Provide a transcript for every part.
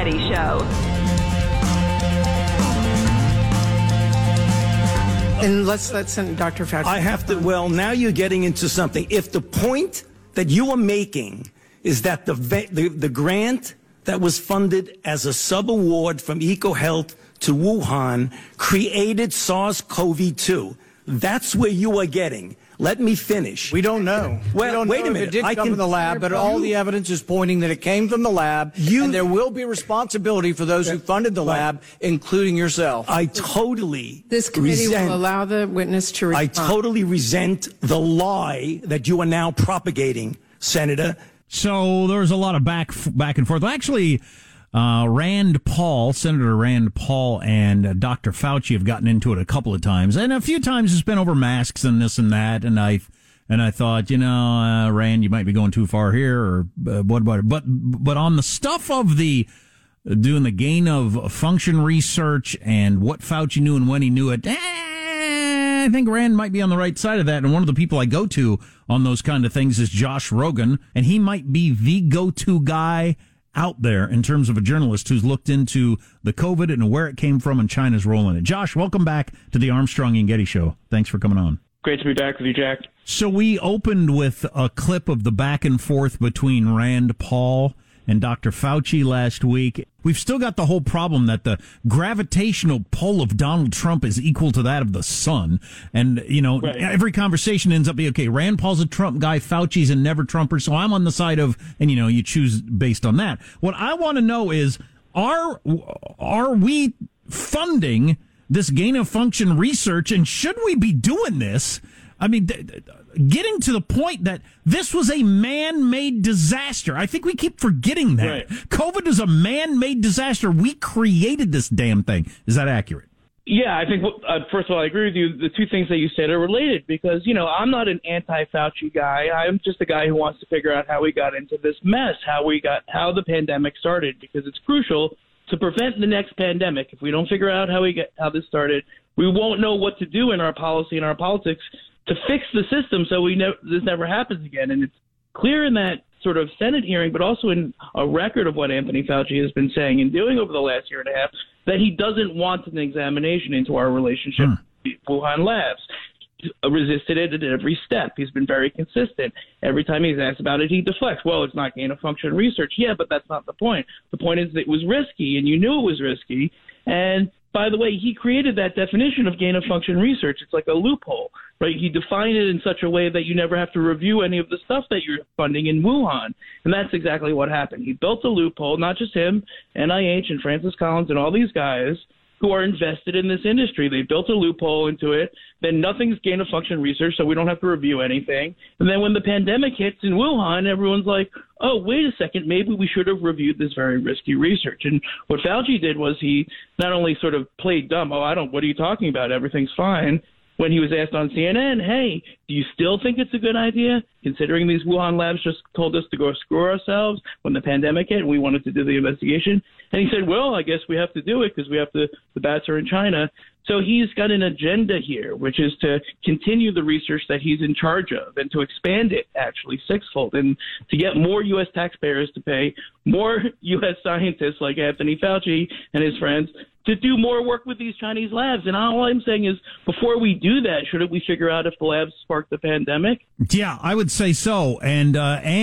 Getty Show. And let's send Dr. Fauci. I have to. Well, now you're getting into something. If the point that you are making is that the grant that was funded as a sub-award from EcoHealth to Wuhan created SARS-CoV-2, that's where you are getting. Let me finish. We don't know. Well, we don't wait know a minute. If it did come from the lab, but all the evidence is pointing that it came from the lab, and there will be responsibility for those who funded the lab, including yourself. I totally This committee will allow the witness to respond. I totally resent the lie that you are now propagating, Senator. So there's a lot of back and forth. Actually, Rand Paul, Senator Rand Paul, and Dr. Fauci have gotten into it a couple of times, and a few times it's been over masks and this and that. And I thought, Rand, you might be going too far here, or what about it? But on the stuff of doing the gain of function research and what Fauci knew and when he knew it, I think Rand might be on the right side of that. And one of the people I go to on those kind of things is Josh Rogan, and he might be the go-to guy out there in terms of a journalist who's looked into the COVID and where it came from and China's role in it. Josh, welcome back to the Armstrong and Getty Show. Thanks for coming on. Great to be back with you, Jack. So we opened with a clip of the back and forth between Rand Paul and Dr. Fauci last week. We've still got the whole problem that the gravitational pull of Donald Trump is equal to that of the sun. And, right. Every conversation ends up being, okay, Rand Paul's a Trump guy, Fauci's a never Trumper, so I'm on the side of, and, you choose based on that. What I want to know is, are we funding this gain of function research, and should we be doing this? I mean, getting to the point that this was a man-made disaster. I think we keep forgetting that. Right. COVID is a man-made disaster. We created this damn thing. Is that accurate? Yeah, I think, first of all, I agree with you. The two things that you said are related because, I'm not an anti-Fauci guy. I'm just a guy who wants to figure out how we got into this mess, how the pandemic started, because it's crucial to prevent the next pandemic. If we don't figure out how this started, we won't know what to do in our policy and our politics to fix the system so this never happens again. And it's clear in that sort of Senate hearing, but also in a record of what Anthony Fauci has been saying and doing over the last year and a half, that he doesn't want an examination into our relationship with Wuhan labs. He's resisted it at every step. He's been very consistent. Every time he's asked about it, he deflects. Well, it's not gain-of-function research. Yeah, but that's not the point. The point is that it was risky, and you knew it was risky. And by the way, he created that definition of gain-of-function research. It's like a loophole, right? He defined it in such a way that you never have to review any of the stuff that you're funding in Wuhan. And that's exactly what happened. He built a loophole, not just him, NIH and Francis Collins and all these guys who are invested in this industry. They built a loophole into it. Then nothing's gain-of-function research, so we don't have to review anything. And then when the pandemic hits in Wuhan, everyone's like, oh, wait a second, maybe we should have reviewed this very risky research. And what Fauci did was he not only sort of played dumb, what are you talking about? Everything's fine. When he was asked on CNN, hey, do you still think it's a good idea, considering these Wuhan labs just told us to go screw ourselves when the pandemic hit and we wanted to do the investigation? And he said, well, I guess we have to do it because the bats are in China. So he's got an agenda here, which is to continue the research that he's in charge of and to expand it actually sixfold and to get more U.S. taxpayers to pay more U.S. scientists like Anthony Fauci and his friends to do more work with these Chinese labs. And all I'm saying is, before we do that, shouldn't we figure out if the labs sparked the pandemic? Yeah, I would say so. And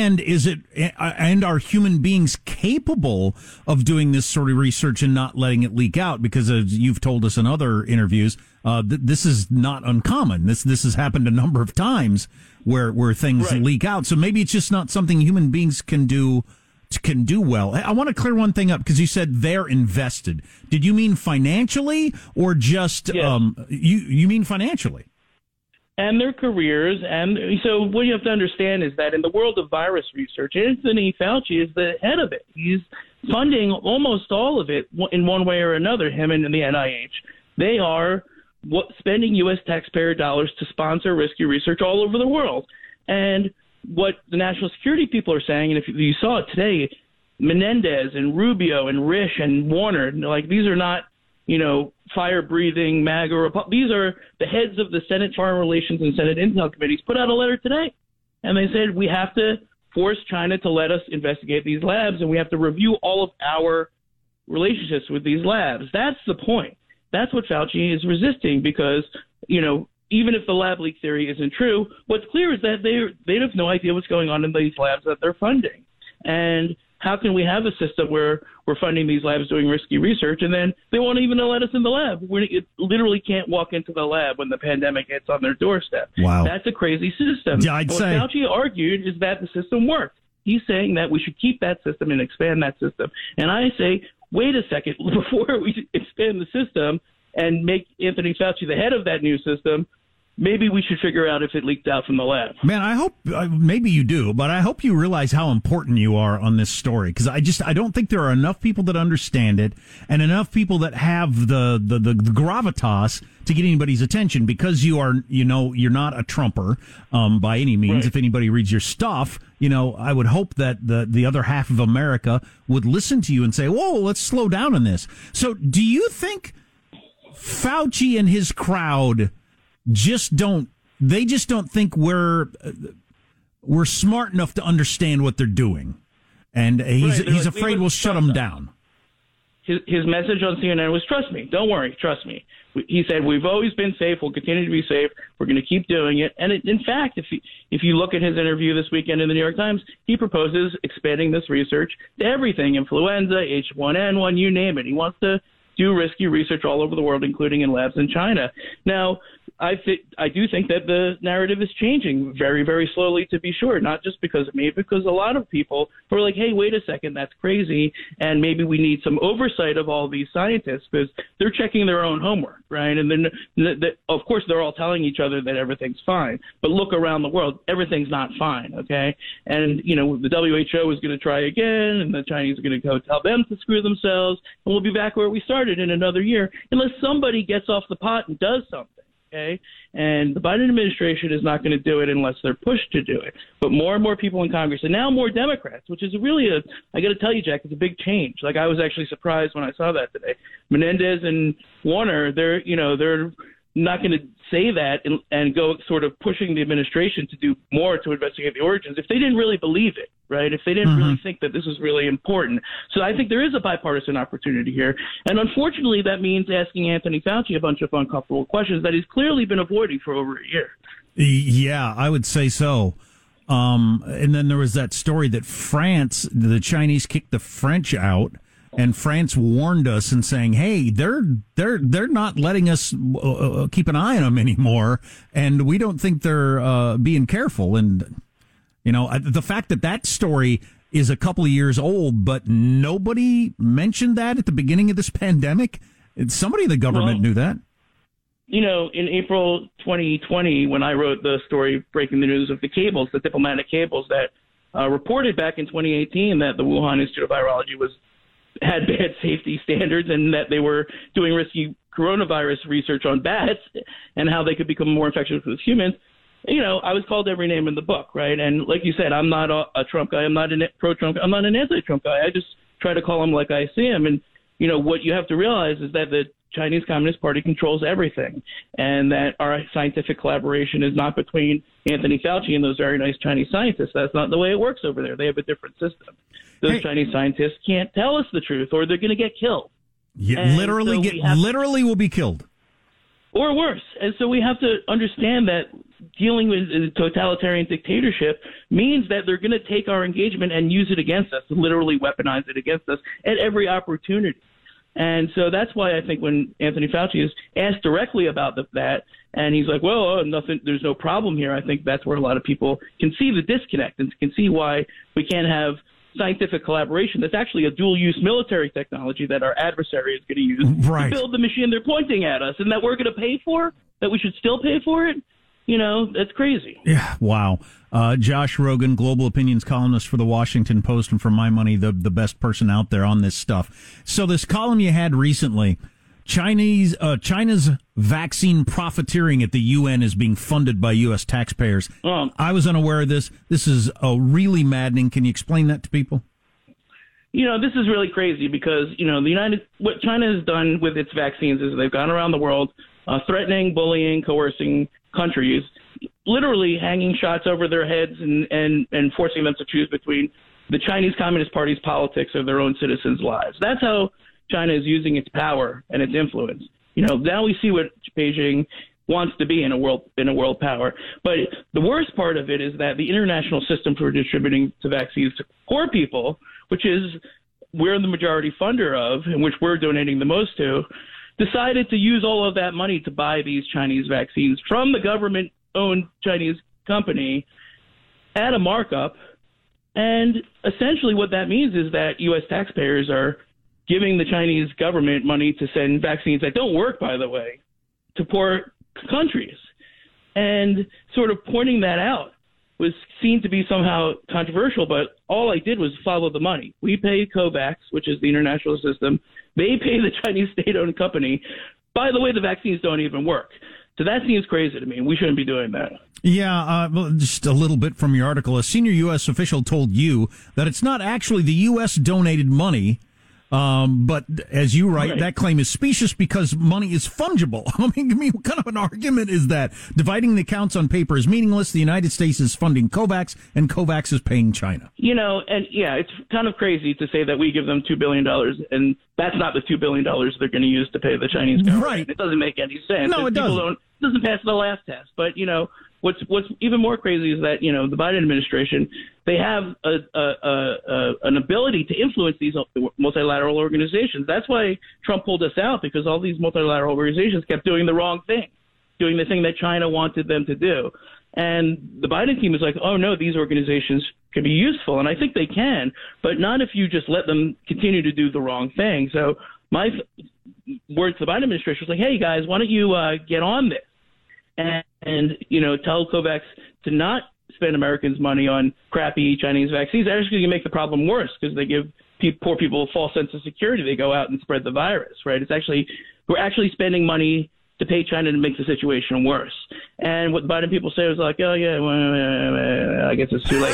are human beings capable of doing this sort of research and not letting it leak out? Because as you've told us in other interviews, this is not uncommon. This has happened a number of times where things leak out. So maybe it's just not something human beings can do well. I want to clear one thing up because you said they're invested. Did you mean financially or just you mean financially? And their careers. And so what you have to understand is that in the world of virus research, Anthony Fauci is the head of it. He's funding almost all of it in one way or another, him and the NIH. They are spending U.S. taxpayer dollars to sponsor risky research all over the world. And what the national security people are saying, and if you saw it today, Menendez and Rubio and Risch and Warner, these are not, fire-breathing MAGA. These are the heads of the Senate Foreign Relations and Senate Intel Committees put out a letter today. And they said, we have to force China to let us investigate these labs, and we have to review all of our relationships with these labs. That's the point. That's what Fauci is resisting because, even if the lab leak theory isn't true, what's clear is that they have no idea what's going on in these labs that they're funding. And how can we have a system where we're funding these labs doing risky research and then they won't even let us in the lab? We literally can't walk into the lab when the pandemic hits on their doorstep. Wow. That's a crazy system. Yeah, what Fauci argued is that the system worked. He's saying that we should keep that system and expand that system. And I say, wait a second, before we expand the system and make Anthony Fauci the head of that new system, maybe we should figure out if it leaked out from the lab. Man, I hope, maybe you do, but I hope you realize how important you are on this story, because I don't think there are enough people that understand it and enough people that have the gravitas to get anybody's attention, because you're not a Trumper by any means. Right. If anybody reads your stuff, I would hope that the other half of America would listen to you and say, whoa, let's slow down on this. So do you think Fauci and his crowd just don't think we're smart enough to understand what they're doing, and he's afraid we'll shut them down? His message on CNN was, trust me, don't worry, trust me. He said, we've always been safe, we'll continue to be safe, we're going to keep doing it. And in fact, if you look at his interview this weekend in the New York Times, he proposes expanding this research to everything, influenza, H1N1, you name it. He wants to do risky research all over the world, including in labs in China. Now, I do think that the narrative is changing very, very slowly, to be sure, not just because of me, because a lot of people are like, hey, wait a second, that's crazy, and maybe we need some oversight of all these scientists because they're checking their own homework, right? And then, of course, they're all telling each other that everything's fine, but look around the world, everything's not fine, okay? And, the WHO is going to try again, and the Chinese are going to go tell them to screw themselves, and we'll be back where we started in another year, unless somebody gets off the pot and does something. Okay, and the Biden administration is not going to do it unless they're pushed to do it. But more and more people in Congress, and now more Democrats, which is really I got to tell you, Jack, it's a big change. Like, I was actually surprised when I saw that today. Menendez and Warner, they're not going to say that and go sort of pushing the administration to do more to investigate the origins if they didn't really believe it, right? If they didn't really think that this was really important. So I think there is a bipartisan opportunity here. And unfortunately, that means asking Anthony Fauci a bunch of uncomfortable questions that he's clearly been avoiding for over a year. Yeah, I would say so. And then there was that story that the Chinese kicked the French out. And France warned us and saying, "Hey, they're not letting us keep an eye on them anymore, and we don't think they're being careful." And the fact that story is a couple of years old, but nobody mentioned that at the beginning of this pandemic. Somebody in the government knew that. In April 2020, when I wrote the story breaking the news of the diplomatic cables that reported back in 2018 that the Wuhan Institute of Virology had bad safety standards and that they were doing risky coronavirus research on bats and how they could become more infectious with humans, I was called every name in the book, right? And like you said, I'm not a Trump guy. I'm not a pro-Trump. I'm not an anti-Trump guy. I just try to call him like I see him. And, what you have to realize is that the Chinese Communist Party controls everything, and that our scientific collaboration is not between Anthony Fauci and those very nice Chinese scientists. That's not the way it works over there. They have a different system. Those Chinese scientists can't tell us the truth, or they're going to get killed. Yeah, literally will be killed. Or worse. And so we have to understand that dealing with a totalitarian dictatorship means that they're going to take our engagement and use it against us, literally weaponize it against us at every opportunity. And so that's why I think when Anthony Fauci is asked directly about that, and he's like, well, nothing, there's no problem here, I think that's where a lot of people can see the disconnect and can see why we can't have scientific collaboration that's actually a dual-use military technology that our adversary is going to use to build the machine they're pointing at us, and that we're going to pay for, that we should still pay for it. That's crazy. Yeah, wow. Josh Rogin, global opinions columnist for the Washington Post, and for my money, the best person out there on this stuff. So this column you had recently, China's vaccine profiteering at the UN is being funded by U.S. taxpayers. I was unaware of this. This is really maddening. Can you explain that to people? This is really crazy because, what China has done with its vaccines is they've gone around the world threatening, bullying, coercing countries, literally hanging shots over their heads and forcing them to choose between the Chinese Communist Party's politics or their own citizens' lives. That's how China is using its power and its influence. Now we see what Beijing wants to be in a world power. But the worst part of it is that the international system for distributing the vaccines to poor people, which is we're the majority funder of, and which we're donating the most to, decided to use all of that money to buy these Chinese vaccines from the government-owned Chinese company at a markup. And essentially what that means is that U.S. taxpayers are giving the Chinese government money to send vaccines that don't work, by the way, to poor countries. And sort of pointing that out was seen to be somehow controversial, but all I did was follow the money. We pay COVAX, which is the international system. They pay the Chinese state-owned company. By the way, the vaccines don't even work. So that seems crazy to me. We shouldn't be doing that. Yeah, just a little bit from your article. A senior U.S. official told you that it's not actually the U.S. donated money, but as you write, that claim is specious because money is fungible. I mean, what kind of an argument is that? Dividing the accounts on paper is meaningless. The United States is funding COVAX, and COVAX is paying China. It's kind of crazy to say that we give them $2 billion, and that's not the $2 billion they're going to use to pay the Chinese government. Right. It doesn't make any sense. No, it doesn't. It doesn't pass the last test. But, what's even more crazy is that, the Biden administration, they have an ability to influence these multilateral organizations. That's why Trump pulled us out, because all these multilateral organizations kept doing the wrong thing, doing the thing that China wanted them to do. And the Biden team is like, oh, no, these organizations can be useful. And I think they can, but not if you just let them continue to do the wrong thing. So my words to the Biden administration was like, hey, guys, why don't you get on this? And tell COVAX to not spend Americans' money on crappy Chinese vaccines. They're actually going to make the problem worse because they give poor people a false sense of security. They go out and spread the virus, right? We're actually spending money to pay China to make the situation worse. And what the Biden people say was like, oh, yeah, well, I guess it's too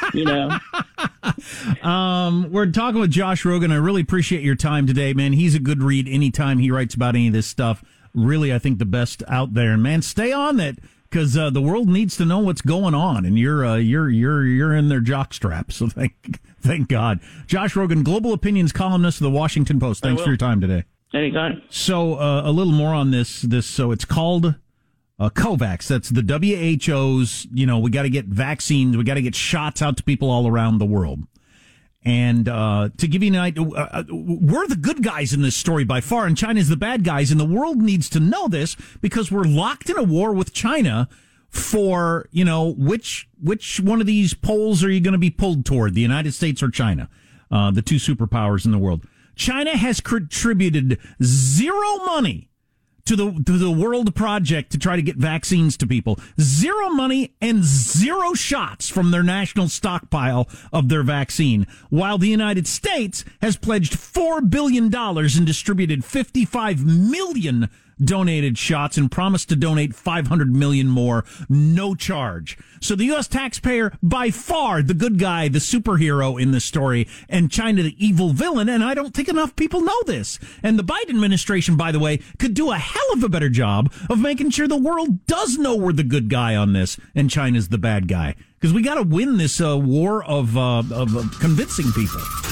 late, We're talking with Josh Rogin. I really appreciate your time today, man. He's a good read anytime he writes about any of this stuff. Really, I think the best out there. And man, stay on it because the world needs to know what's going on, and you're in their jockstrap. So thank God. Josh Rogin, global opinions columnist of the Washington Post. Thanks for your time today. Anytime. So a little more on this. So it's called COVAX. That's the WHO's. We got to get vaccines. We got to get shots out to people all around the world. And to give you an idea, we're the good guys in this story by far, and China's the bad guys, and the world needs to know this because we're locked in a war with China for, which one of these poles are you going to be pulled toward, the United States or China, the two superpowers in the world. China has contributed zero money to the World Project to try to get vaccines to people. Zero money and zero shots from their national stockpile of their vaccine, while the United States has pledged $4 billion and distributed 55 million donated shots and promised to donate 500 million more, no charge. So the U.S. taxpayer, by far the good guy, the superhero in this story, and China the evil villain, and I don't think enough people know this. And the Biden administration, by the way, could do a hell of a better job of making sure the world does know we're the good guy on this and China's the bad guy. Because we got to win this war of convincing people.